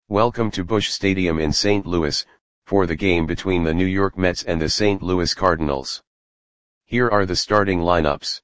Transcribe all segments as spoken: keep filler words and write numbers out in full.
Welcome to Busch Stadium in Saint Louis, for the game between the New York Mets and the Saint Louis Cardinals. Here are the starting lineups.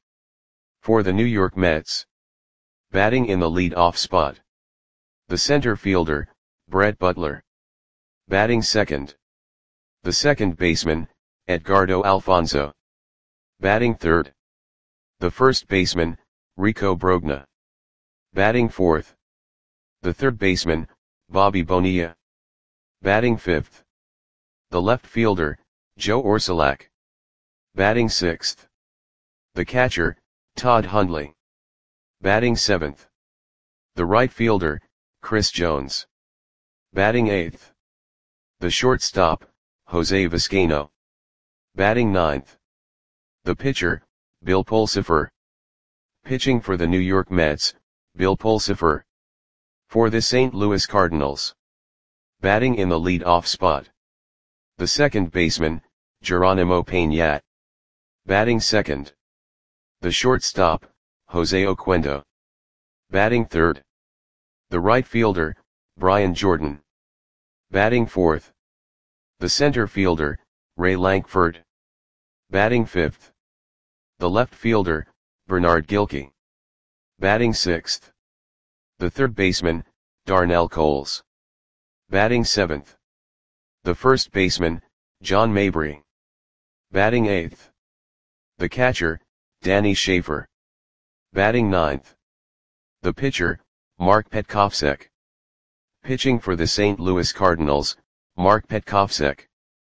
For the New York Mets. Batting in the lead-off spot. The center fielder, Brett Butler. Batting second. The second baseman, Edgardo Alfonzo. Batting third. The first baseman, Rico Brogna. Batting fourth. The third baseman, Bobby Bonilla. Batting fifth. The left fielder, Joe Orsulak. Batting sixth. The catcher, Todd Hundley. Batting seventh. The right fielder, Chris Jones. Batting eighth. The shortstop, Jose Vizcaino. Batting ninth. The pitcher, Bill Pulsipher. Pitching for the New York Mets, Bill Pulsipher. For the Saint Louis Cardinals. Batting in the lead-off spot. The second baseman, Geronimo Peña. Batting second. The shortstop, Jose Oquendo. Batting third. The right fielder, Brian Jordan. Batting fourth. The center fielder, Ray Lankford. Batting fifth. The left fielder, Bernard Gilkey. Batting sixth. The third baseman, Darnell Coles. Batting seventh. The first baseman, John Mabry. Batting eighth. The catcher, Danny Schaefer. Batting ninth. The pitcher, Mark Petkovsek. Pitching for the Saint Louis Cardinals, Mark Petkovsek.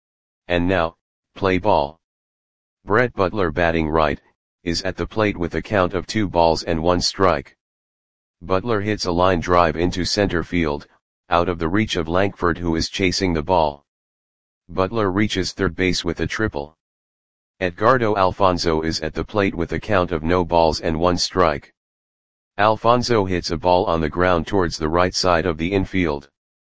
And now, play ball. Brett Butler batting right, is at the plate with a count of two balls and one strike. Butler hits a line drive into center field, out of the reach of Lankford, who is chasing the ball. Butler reaches third base with a triple. Edgardo Alfonzo is at the plate with a count of no balls and one strike. Alfonzo hits a ball on the ground towards the right side of the infield.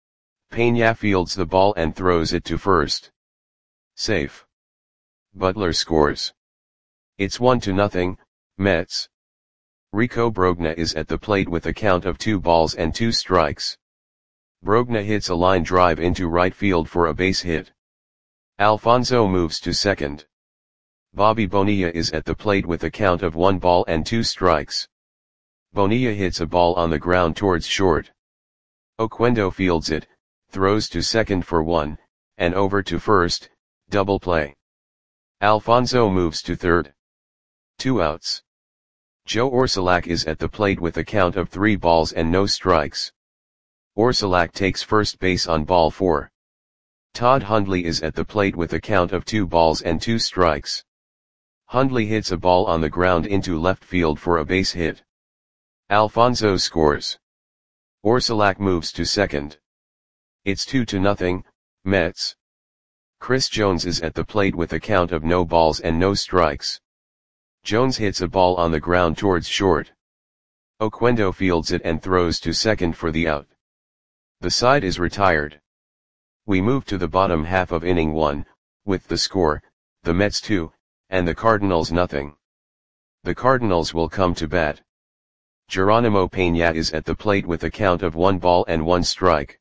Peña fields the ball and throws it to first. Safe. Butler scores. It's one to nothing, Mets. Rico Brogna is at the plate with a count of two balls and two strikes. Brogna hits a line drive into right field for a base hit. Alfonzo moves to second. Bobby Bonilla is at the plate with a count of one ball and two strikes. Bonilla hits a ball on the ground towards short. Oquendo fields it, throws to second for one, and over to first, double play. Alfonzo moves to third. Two outs. Joe Orsulak is at the plate with a count of three balls and no strikes. Orsulak takes first base on ball four. Todd Hundley is at the plate with a count of two balls and two strikes. Hundley hits a ball on the ground into left field for a base hit. Alfonzo scores. Orsulak moves to second. It's two to nothing, Mets. Chris Jones is at the plate with a count of no balls and no strikes. Jones hits a ball on the ground towards short. Oquendo fields it and throws to second for the out. The side is retired. We move to the bottom half of inning one, with the score, the Mets two, and the Cardinals nothing. The Cardinals will come to bat. Geronimo Peña is at the plate with a count of one ball and one strike.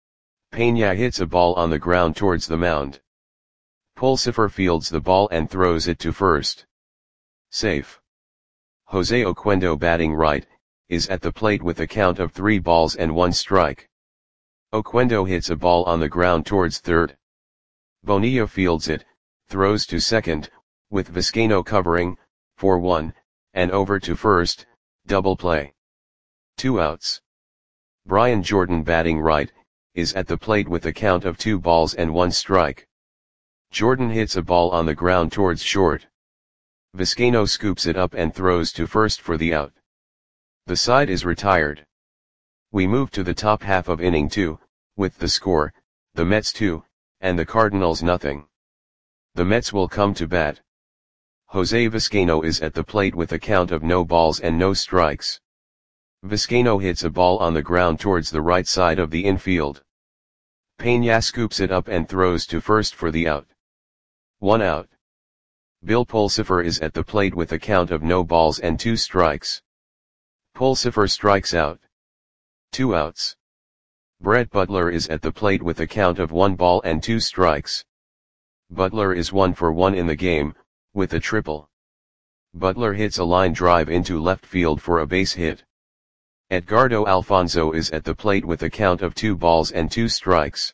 Peña hits a ball on the ground towards the mound. Pulsipher fields the ball and throws it to first. Safe. Jose Oquendo batting right, is at the plate with a count of three balls and one strike. Oquendo hits a ball on the ground towards third. Bonilla fields it, throws to second, with Vizcaino covering, for one, and over to first, double play. Two outs. Brian Jordan batting right, is at the plate with a count of two balls and one strike. Jordan hits a ball on the ground towards short. Vizcaino scoops it up and throws to first for the out. The side is retired. We move to the top half of inning two, with the score, the Mets two, and the Cardinals nothing. The Mets will come to bat. Jose Vizcaino is at the plate with a count of no balls and no strikes. Vizcaino hits a ball on the ground towards the right side of the infield. Peña scoops it up and throws to first for the out. One out. Bill Pulsipher is at the plate with a count of no balls and two strikes. Pulsipher strikes out. Two outs. Brett Butler is at the plate with a count of one ball and two strikes. Butler is one for one in the game, with a triple. Butler hits a line drive into left field for a base hit. Edgardo Alfonzo is at the plate with a count of two balls and two strikes.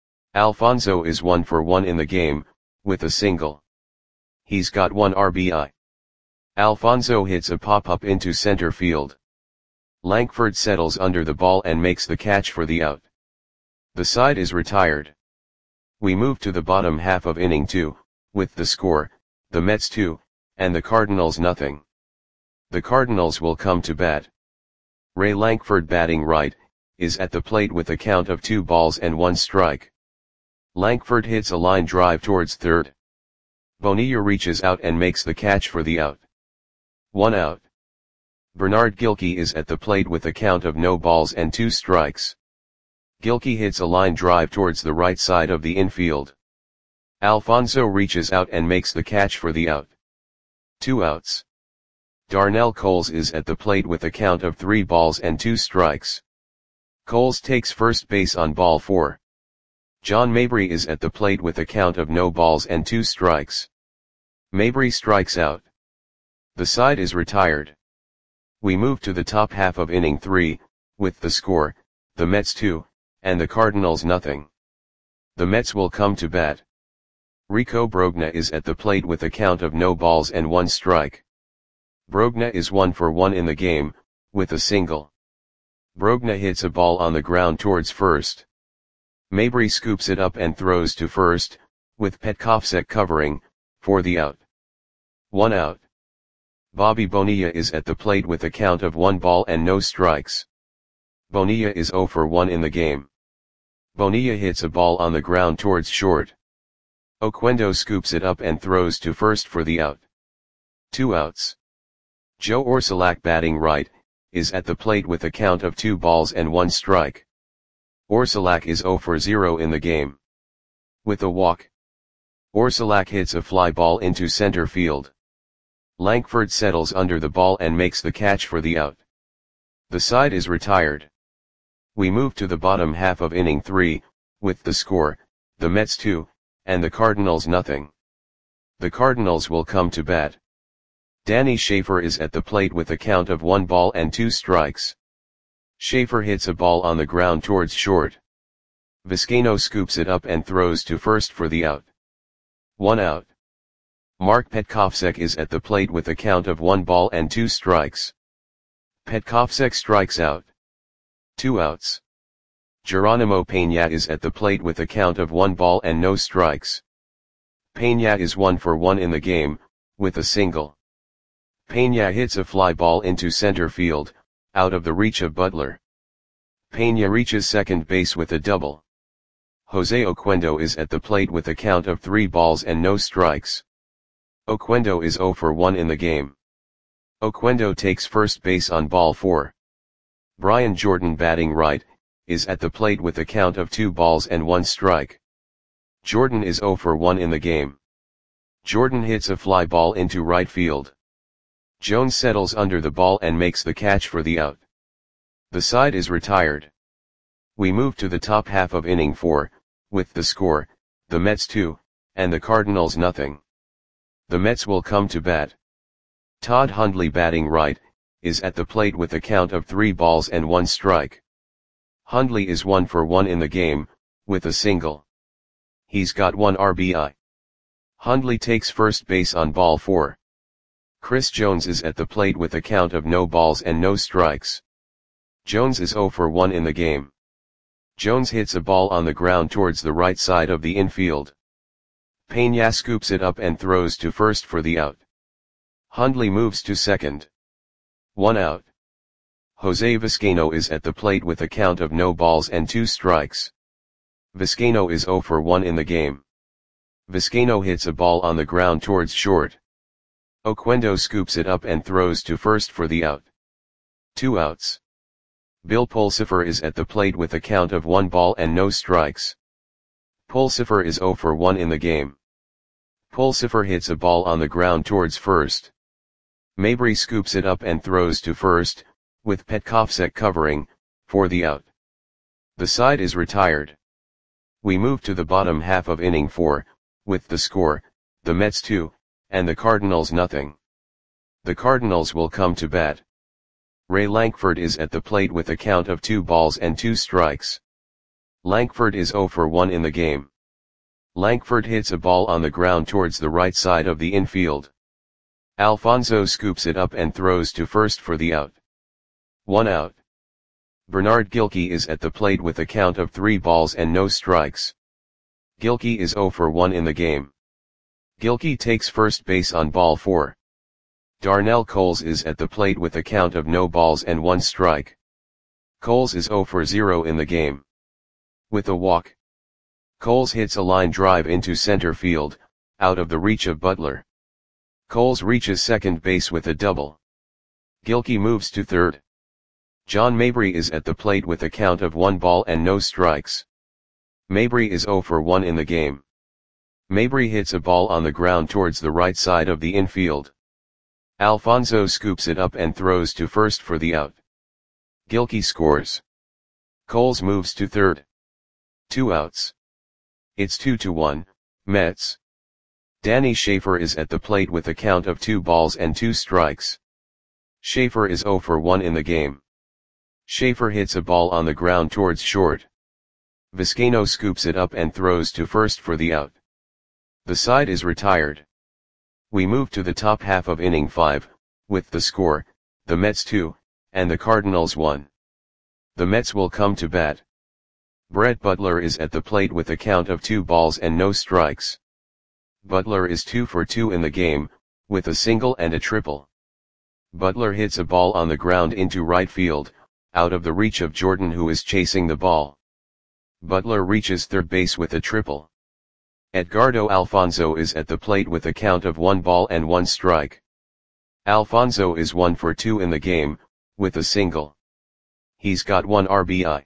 Alfonzo is one for one in the game, with a single. He's got one R B I. Alfonzo hits a pop-up into center field. Lankford settles under the ball and makes the catch for the out. The side is retired. We move to the bottom half of inning two, with the score, the Mets two, and the Cardinals nothing. The Cardinals will come to bat. Ray Lankford, batting right, is at the plate with a count of two balls and one strike. Lankford hits a line drive towards third. Bonilla reaches out and makes the catch for the out. One out. Bernard Gilkey is at the plate with a count of no balls and two strikes. Gilkey hits a line drive towards the right side of the infield. Alfonzo reaches out and makes the catch for the out. Two outs. Darnell Coles is at the plate with a count of three balls and two strikes. Coles takes first base on ball four. John Mabry is at the plate with a count of no balls and two strikes. Mabry strikes out. The side is retired. We move to the top half of inning three, with the score, the Mets two, and the Cardinals nothing. The Mets will come to bat. Rico Brogna is at the plate with a count of no balls and one strike. Brogna is one for one in the game, with a single. Brogna hits a ball on the ground towards first. Mabry scoops it up and throws to first, with Petkovsek covering, for the out. One out. Bobby Bonilla is at the plate with a count of one ball and no strikes. Bonilla is zero for one in the game. Bonilla hits a ball on the ground towards short. Oquendo scoops it up and throws to first for the out. Two outs. Joe Orsulak, batting right, is at the plate with a count of two balls and one strike. Orsulak is zero for zero in the game. With a walk. Orsulak hits a fly ball into center field. Lankford settles under the ball and makes the catch for the out. The side is retired. We move to the bottom half of inning three, with the score, the Mets two, and the Cardinals nothing. The Cardinals will come to bat. Danny Schaefer is at the plate with a count of one ball and two strikes. Schaefer hits a ball on the ground towards short. Vizcaino scoops it up and throws to first for the out. One out. Mark Petkovsek is at the plate with a count of one ball and two strikes. Petkovsek strikes out. Two outs. Geronimo Peña is at the plate with a count of one ball and no strikes. Peña is one for one in the game, with a single. Peña hits a fly ball into center field, out of the reach of Butler. Peña reaches second base with a double. Jose Oquendo is at the plate with a count of three balls and no strikes. Oquendo is zero for one in the game. Oquendo takes first base on ball four. Brian Jordan, batting right, is at the plate with a count of two balls and one strike. Jordan is zero for one in the game. Jordan hits a fly ball into right field. Jones settles under the ball and makes the catch for the out. The side is retired. We move to the top half of inning four, with the score, the Mets two, and the Cardinals nothing. The Mets will come to bat. Todd Hundley, batting right, is at the plate with a count of three balls and one strike. Hundley is one for one in the game, with a single. He's got one R B I. Hundley takes first base on ball four. Chris Jones is at the plate with a count of no balls and no strikes. Jones is zero for one in the game. Jones hits a ball on the ground towards the right side of the infield. Peña scoops it up and throws to first for the out. Hundley moves to second. One out. Jose Vizcaino is at the plate with a count of no balls and two strikes. Vizcaino is zero for one in the game. Vizcaino hits a ball on the ground towards short. Oquendo scoops it up and throws to first for the out. Two outs. Bill Pulsipher is at the plate with a count of one ball and no strikes. Pulsipher is zero for one in the game. Pulsipher hits a ball on the ground towards first. Mabry scoops it up and throws to first, with Petkovsek covering, for the out. The side is retired. We move to the bottom half of inning four, with the score, the Mets two, and the Cardinals nothing. The Cardinals will come to bat. Ray Lankford is at the plate with a count of two balls and two strikes. Lankford is zero for one in the game. Lankford hits a ball on the ground towards the right side of the infield. Alfonso scoops it up and throws to first for the out. One out. Bernard Gilkey is at the plate with a count of three balls and no strikes. Gilkey is zero for one in the game. Gilkey takes first base on ball four. Darnell Coles is at the plate with a count of no balls and one strike. Coles is zero for zero in the game. With a walk, Coles hits a line drive into center field, out of the reach of Butler. Coles reaches second base with a double. Gilkey moves to third. John Mabry is at the plate with a count of one ball and no strikes. Mabry is zero for one in the game. Mabry hits a ball on the ground towards the right side of the infield. Alfonso scoops it up and throws to first for the out. Gilkey scores. Coles moves to third. Two outs. It's two to one, Mets. Danny Schaefer is at the plate with a count of two balls and two strikes. Schaefer is zero for one in the game. Schaefer hits a ball on the ground towards short. Vizcaino scoops it up and throws to first for the out. The side is retired. We move to the top half of inning five, with the score, the Mets two, and the Cardinals one. The Mets will come to bat. Brett Butler is at the plate with a count of two balls and no strikes. Butler is two for two in the game, with a single and a triple. Butler hits a ball on the ground into right field, out of the reach of Jordan, who is chasing the ball. Butler reaches third base with a triple. Edgardo Alfonso is at the plate with a count of one ball and one strike. Alfonso is one for two in the game, with a single. He's got one R B I.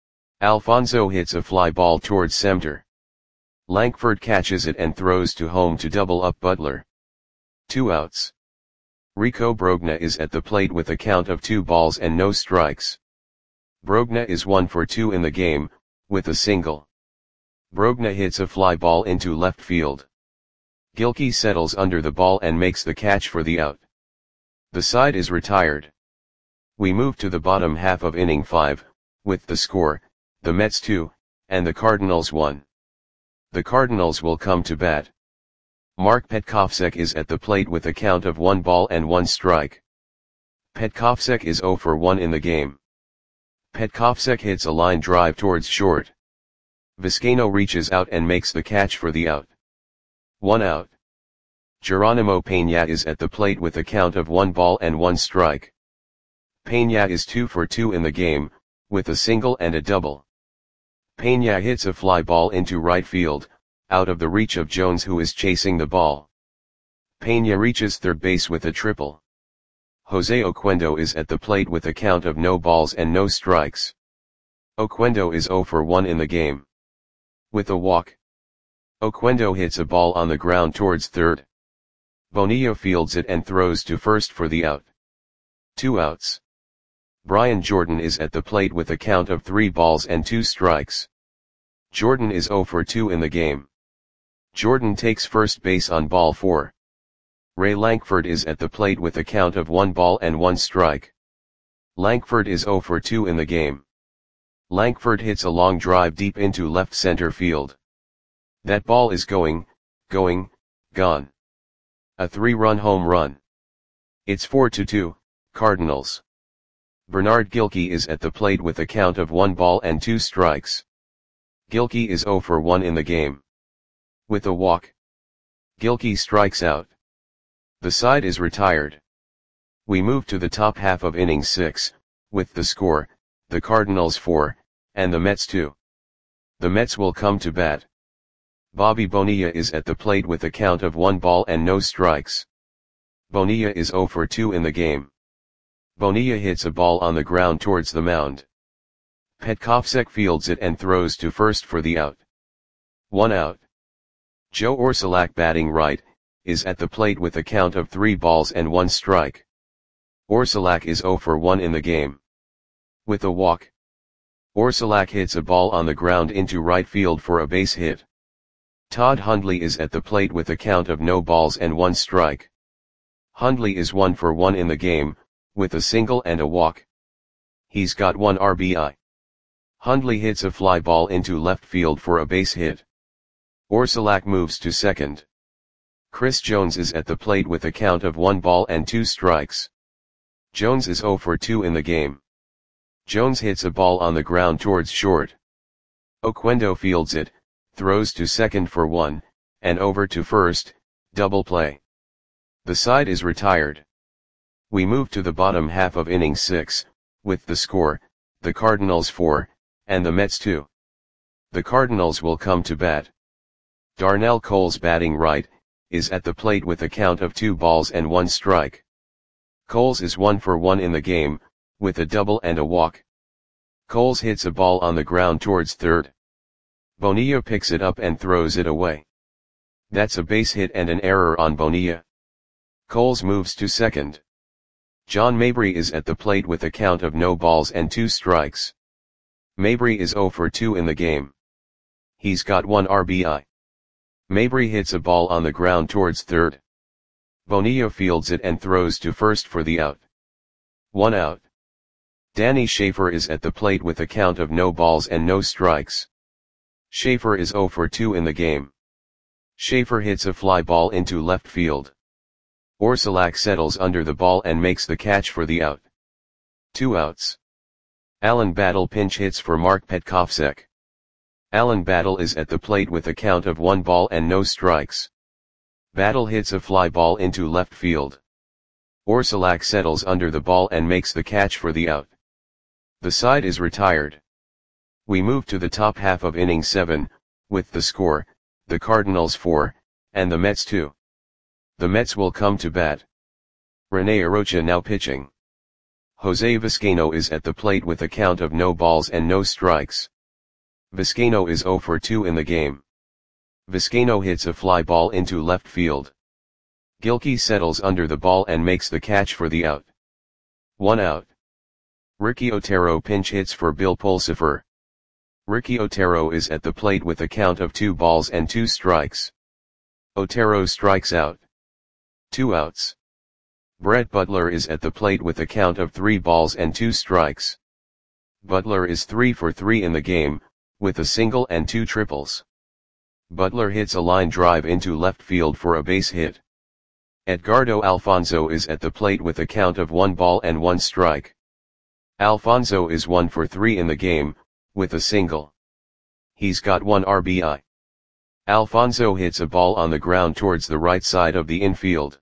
Alfonso hits a fly ball towards center. Lankford catches it and throws to home to double up Butler. Two outs. Rico Brogna is at the plate with a count of two balls and no strikes. Brogna is one for two in the game, with a single. Brogna hits a fly ball into left field. Gilkey settles under the ball and makes the catch for the out. The side is retired. We move to the bottom half of inning five, with the score, the Mets two, and the Cardinals one. The Cardinals will come to bat. Mark Petkovsek is at the plate with a count of one ball and one strike. Petkovsek is zero for one in the game. Petkovsek hits a line drive towards short. Vizcaino reaches out and makes the catch for the out. One out. Geronimo Peña is at the plate with a count of one ball and one strike. Peña is two for two in the game, with a single and a double. Peña hits a fly ball into right field, out of the reach of Jones, who is chasing the ball. Peña reaches third base with a triple. Jose Oquendo is at the plate with a count of no balls and no strikes. Oquendo is zero for one in the game. With a walk, Oquendo hits a ball on the ground towards third. Bonilla fields it and throws to first for the out. Two outs. Brian Jordan is at the plate with a count of three balls and two strikes. Jordan is zero for two in the game. Jordan takes first base on ball four. Ray Lankford is at the plate with a count of one ball and one strike. Lankford is zero for two in the game. Lankford hits a long drive deep into left center field. That ball is going, going, gone. A three-run home run. It's four to two, Cardinals. Bernard Gilkey is at the plate with a count of one ball and two strikes. Gilkey is zero for one in the game. With a walk, Gilkey strikes out. The side is retired. We move to the top half of inning six, with the score, the Cardinals four, and the Mets two. The Mets will come to bat. Bobby Bonilla is at the plate with a count of one ball and no strikes. Bonilla is zero for two in the game. Bonilla hits a ball on the ground towards the mound. Petkovsek fields it and throws to first for the out. One out. Joe Orsulak, batting right, is at the plate with a count of three balls and one strike. Orsulak is zero for one in the game. With a walk, Orsulak hits a ball on the ground into right field for a base hit. Todd Hundley is at the plate with a count of no balls and one strike. Hundley is one for one in the game, with a single and a walk. He's got one R B I. Hundley hits a fly ball into left field for a base hit. Orsulak moves to second. Chris Jones is at the plate with a count of one ball and two strikes. Jones is zero for two in the game. Jones hits a ball on the ground towards short. Oquendo fields it, throws to second for one, and over to first, double play. The side is retired. We move to the bottom half of inning six, with the score, the Cardinals four, and the Mets two. The Cardinals will come to bat. Darnell Coles, batting right, is at the plate with a count of two balls and one strike. Coles is one for one in the game, with a double and a walk. Coles hits a ball on the ground towards third. Bonilla picks it up and throws it away. That's a base hit and an error on Bonilla. Coles moves to second. John Mabry is at the plate with a count of no balls and two strikes. Mabry is zero for two in the game. He's got one R B I. Mabry hits a ball on the ground towards third. Bonilla fields it and throws to first for the out. One out. Danny Schaefer is at the plate with a count of no balls and no strikes. Schaefer is zero for two in the game. Schaefer hits a fly ball into left field. Orsulak settles under the ball and makes the catch for the out. Two outs. Alan Battle pinch hits for Mark Petkovsek. Alan Battle is at the plate with a count of one ball and no strikes. Battle hits a fly ball into left field. Orsulak settles under the ball and makes the catch for the out. The side is retired. We move to the top half of inning seven, with the score, the Cardinals four, and the Mets two. The Mets will come to bat. Rene Arocha now pitching. Jose Vizcaino is at the plate with a count of no balls and no strikes. Vizcaino is zero for two in the game. Vizcaino hits a fly ball into left field. Gilkey settles under the ball and makes the catch for the out. One out. Ricky Otero pinch hits for Bill Pulsipher. Ricky Otero is at the plate with a count of two balls and two strikes. Otero strikes out. Two outs. Brett Butler is at the plate with a count of three balls and two strikes. Butler is three for three in the game, with a single and two triples. Butler hits a line drive into left field for a base hit. Edgardo Alfonzo is at the plate with a count of one ball and one strike. Alfonzo is one for three in the game, with a single. He's got one R B I. Alfonzo hits a ball on the ground towards the right side of the infield.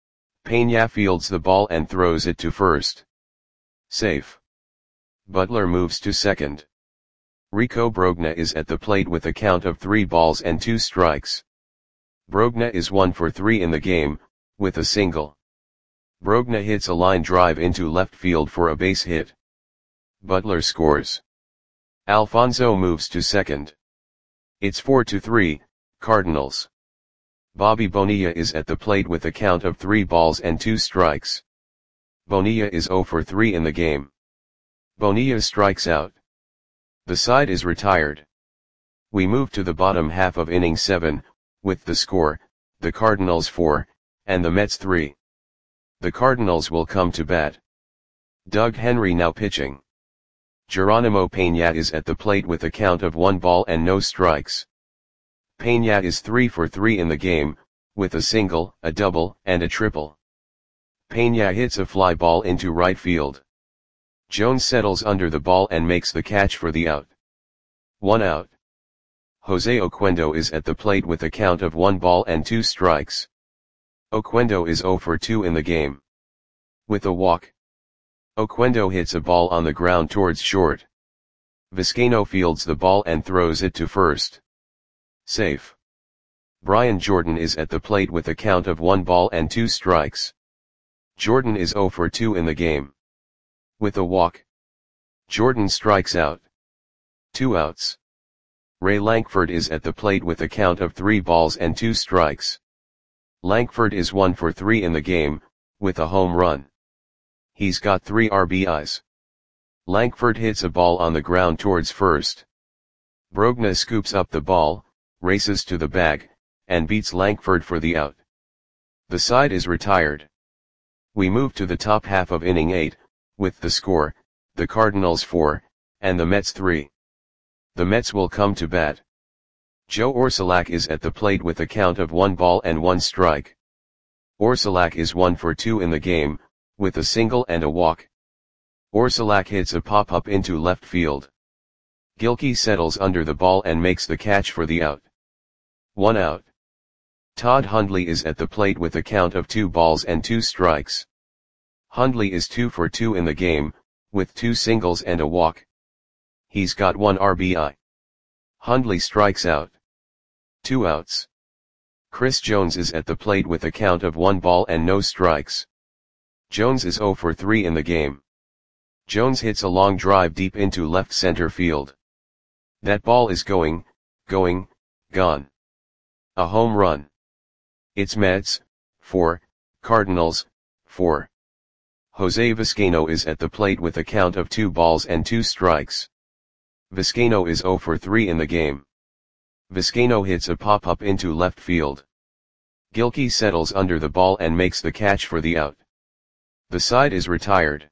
Peña fields the ball and throws it to first. Safe. Butler moves to second. Rico Brogna is at the plate with a count of three balls and two strikes. Brogna is one for three in the game, with a single. Brogna hits a line drive into left field for a base hit. Butler scores. Alfonzo moves to second. It's four to three, Cardinals. Bobby Bonilla is at the plate with a count of three balls and two strikes. Bonilla is zero for three in the game. Bonilla strikes out. The side is retired. We move to the bottom half of inning seven, with the score, the Cardinals four, and the Mets three. The Cardinals will come to bat. Doug Henry now pitching. Geronimo Peña is at the plate with a count of one ball and no strikes. Peña is three for three in the game, with a single, a double, and a triple. Peña hits a fly ball into right field. Jones settles under the ball and makes the catch for the out. One out. Jose Oquendo is at the plate with a count of one ball and two strikes. Oquendo is zero for two in the game. With a walk. Oquendo hits a ball on the ground towards short. Vizcaino fields the ball and throws it to first. Safe. Brian Jordan is at the plate with a count of one ball and two strikes. Jordan is zero for two in the game. With a walk. Jordan strikes out. Two outs. Ray Lankford is at the plate with a count of three balls and two strikes. Lankford is one for three in the game, with a home run. He's got three R B Is. Lankford hits a ball on the ground towards first. Brogna scoops up the ball, races to the bag, and beats Lankford for the out. The side is retired. We move to the top half of inning eight, with the score, the Cardinals four, and the Mets three. The Mets will come to bat. Joe Orsulak is at the plate with a count of one ball and one strike. Orsulak is one for two in the game, with a single and a walk. Orsulak hits a pop-up into left field. Gilkey settles under the ball and makes the catch for the out. One out. Todd Hundley is at the plate with a count of two balls and two strikes. Hundley is two for two in the game, with two singles and a walk. He's got one R B I. Hundley strikes out. Two outs. Chris Jones is at the plate with a count of one ball and no strikes. Jones is zero for three in the game. Jones hits a long drive deep into left center field. That ball is going, going, gone. A home run. It's Mets, four, Cardinals, four. Jose Vizcaino is at the plate with a count of two balls and two strikes. Vizcaino is zero for three in the game. Vizcaino hits a pop-up into left field. Gilkey settles under the ball and makes the catch for the out. The side is retired.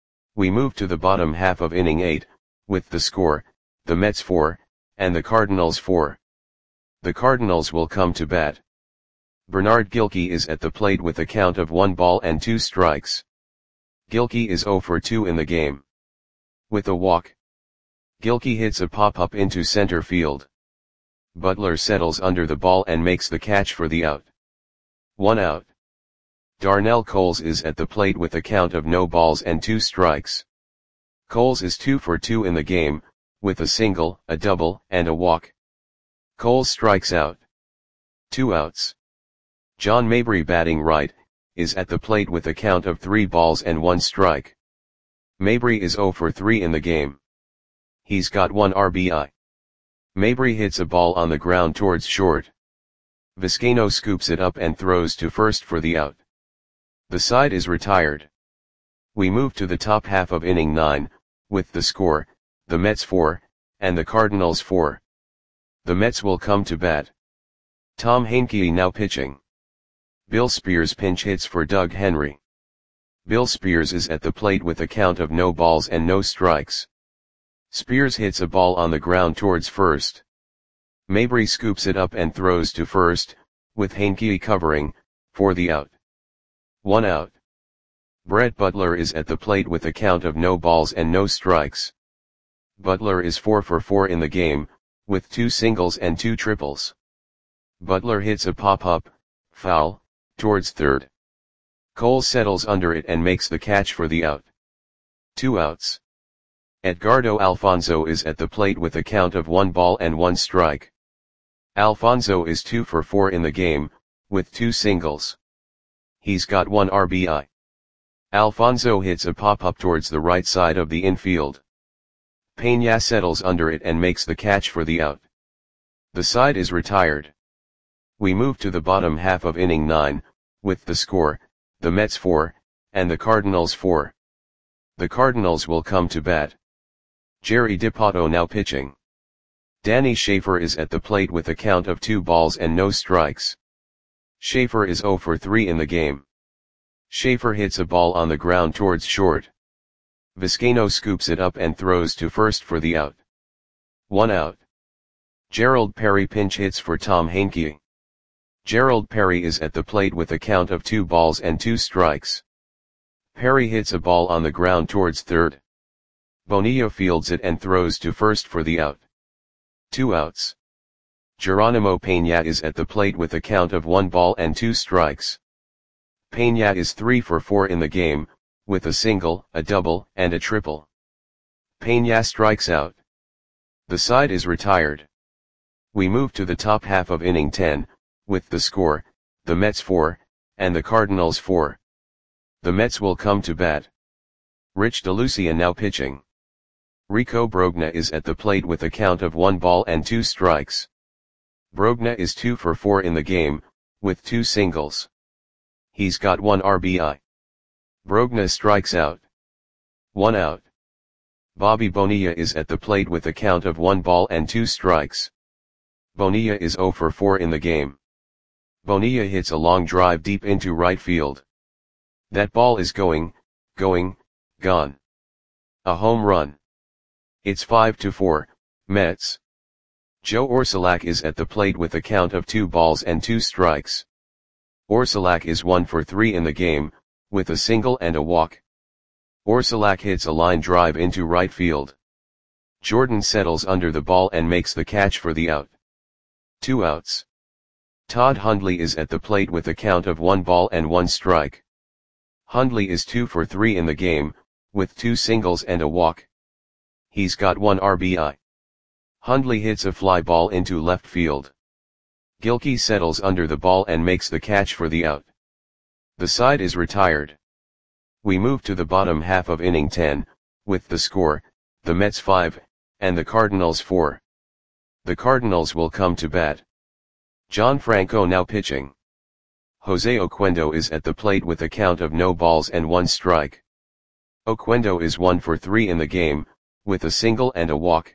We move to the bottom half of inning eight, with the score, the Mets four, and the Cardinals four. The Cardinals will come to bat. Bernard Gilkey is at the plate with a count of one ball and two strikes. Gilkey is zero for two in the game. With a walk. Gilkey hits a pop-up into center field. Butler settles under the ball and makes the catch for the out. One out. Darnell Coles is at the plate with a count of no balls and two strikes. Coles is two for two in the game, with a single, a double, and a walk. Coles strikes out. Two outs. John Mabry, batting right, is at the plate with a count of three balls and one strike. Mabry is zero for three in the game. He's got one R B I. Mabry hits a ball on the ground towards short. Vizcaino scoops it up and throws to first for the out. The side is retired. We move to the top half of inning nine, with the score, the Mets four, and the Cardinals four. The Mets will come to bat. Tom Heincke now pitching. Bill Spears pinch hits for Doug Henry. Bill Spears is at the plate with a count of no balls and no strikes. Spears hits a ball on the ground towards first. Mabry scoops it up and throws to first, with Heincke covering, for the out. One out. Brett Butler is at the plate with a count of no balls and no strikes. Butler is four for four in the game, with two singles and two triples. Butler hits a pop-up, foul, towards third. Cole settles under it and makes the catch for the out. Two outs. Edgardo Alfonzo is at the plate with a count of one ball and one strike. Alfonzo is two for four in the game, with two singles. He's got one R B I. Alfonzo hits a pop-up towards the right side of the infield. Peña settles under it and makes the catch for the out. The side is retired. We move to the bottom half of inning nine, with the score, the Mets four, and the Cardinals four. The Cardinals will come to bat. Jerry Dipoto now pitching. Danny Schaefer is at the plate with a count of two balls and no strikes. Schaefer is zero for three in the game. Schaefer hits a ball on the ground towards short. Vizcaino scoops it up and throws to first for the out. One out. Gerald Perry pinch hits for Tom Heincke. Gerald Perry is at the plate with a count of two balls and two strikes. Perry hits a ball on the ground towards third. Bonilla fields it and throws to first for the out. Two outs. Geronimo Peña is at the plate with a count of one ball and two strikes. Peña is three for four in the game, with a single, a double, and a triple. Peña strikes out. The side is retired. We move to the top half of inning ten, with the score, the Mets four, and the Cardinals four. The Mets will come to bat. Rich DeLucia now pitching. Rico Brogna is at the plate with a count of one ball and two strikes. Brogna is two for four in the game, with two singles. He's got one R B I. Brogna strikes out. One out. Bobby Bonilla is at the plate with a count of one ball and two strikes. Bonilla is zero for four in the game. Bonilla hits a long drive deep into right field. That ball is going, going, gone. A home run. It's five to four, Mets. Joe Orsulak is at the plate with a count of two balls and two strikes. Orsulak is one for three in the game, with a single and a walk. Orsulak hits a line drive into right field. Jordan settles under the ball and makes the catch for the out. Two outs. Todd Hundley is at the plate with a count of one ball and one strike. Hundley is two for three in the game, with two singles and a walk. He's got one R B I. Hundley hits a fly ball into left field. Gilkey settles under the ball and makes the catch for the out. The side is retired. We move to the bottom half of inning ten, with the score, the Mets five, and the Cardinals four. The Cardinals will come to bat. John Franco now pitching. Jose Oquendo is at the plate with a count of no balls and one strike. Oquendo is one for three in the game, with a single and a walk.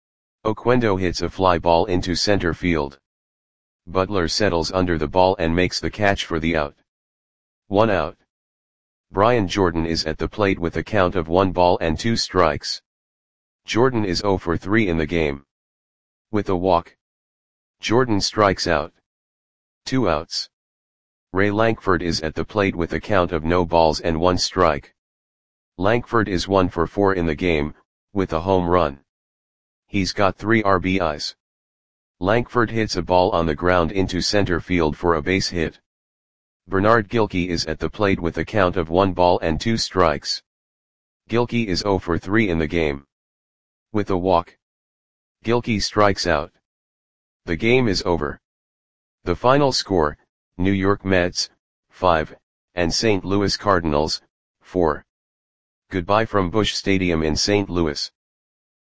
Oquendo hits a fly ball into center field. Butler settles under the ball and makes the catch for the out. One out. Brian Jordan is at the plate with a count of one ball and two strikes. Jordan is zero for three in the game. With a walk. Jordan strikes out. Two outs. Ray Lankford is at the plate with a count of no balls and one strike. Lankford is one for four in the game, with a home run. He's got three R B Is. Lankford hits a ball on the ground into center field for a base hit. Bernard Gilkey is at the plate with a count of one ball and two strikes. Gilkey is zero for three in the game. With a walk. Gilkey strikes out. The game is over. The final score, New York Mets, five, and Saint Louis Cardinals, four. Goodbye from Busch Stadium in Saint Louis.